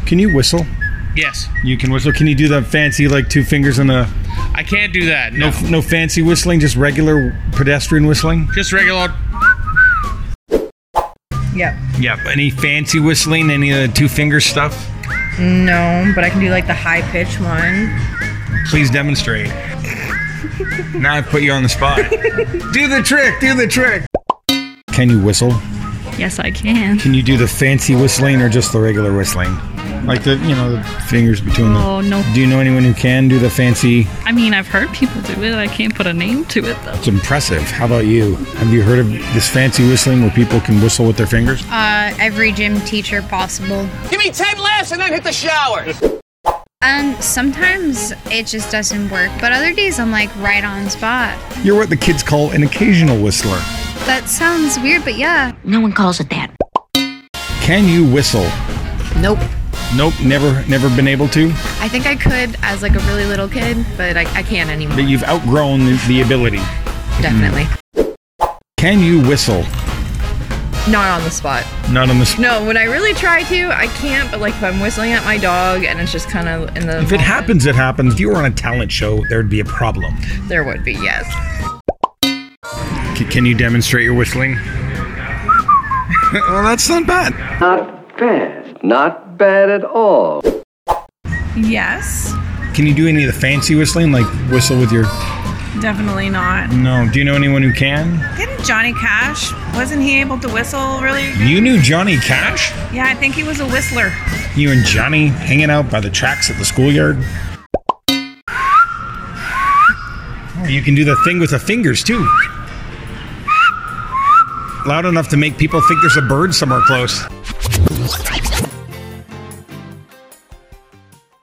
Can you whistle? Yes. You can whistle. Can you do that fancy, like 2 fingers on the... I can't do that. No. No fancy whistling, just regular pedestrian whistling? Just regular. Yep. Yep. Any fancy whistling? Any of the 2 finger stuff? No, but I can do like the high pitch one. Please demonstrate. Now I've put you on the spot. Do the trick. Do the trick. Can you whistle? Yes, I can. Can you do the fancy whistling or just the regular whistling? Like the fingers between them. Oh, no. Do you know anyone who can do the fancy? I mean, I've heard people do it. I can't put a name to it, though. It's impressive. How about you? Have you heard of this fancy whistling where people can whistle with their fingers? Every gym teacher possible. Give me 10 laughs and then hit the shower. Sometimes it just doesn't work, but other days I'm like right on spot. You're what the kids call an occasional whistler. That sounds weird, but yeah. No one calls it that. Can you whistle? Nope. Nope, never been able to. I think I could as like a really little kid, but I can't anymore. But you've outgrown the ability. Definitely. Can you whistle? Not on the spot. Not on the spot. No, when I really try to, I can't. But like if I'm whistling at my dog and it's just kind of in the. If it happens, it happens. If you were on a talent show, there'd be a problem. There would be, yes. Can you demonstrate your whistling? Well, that's not bad. Not bad. Not bad at all. Yes. Can you do any of the fancy whistling, like whistle with your... Definitely not. No. Do you know anyone who can? Didn't Johnny Cash, wasn't he able to whistle really? You knew Johnny Cash? Yeah, I think he was a whistler. You and Johnny hanging out by the tracks at the schoolyard? Oh, you can do the thing with the fingers, too. Loud enough to make people think there's a bird somewhere close.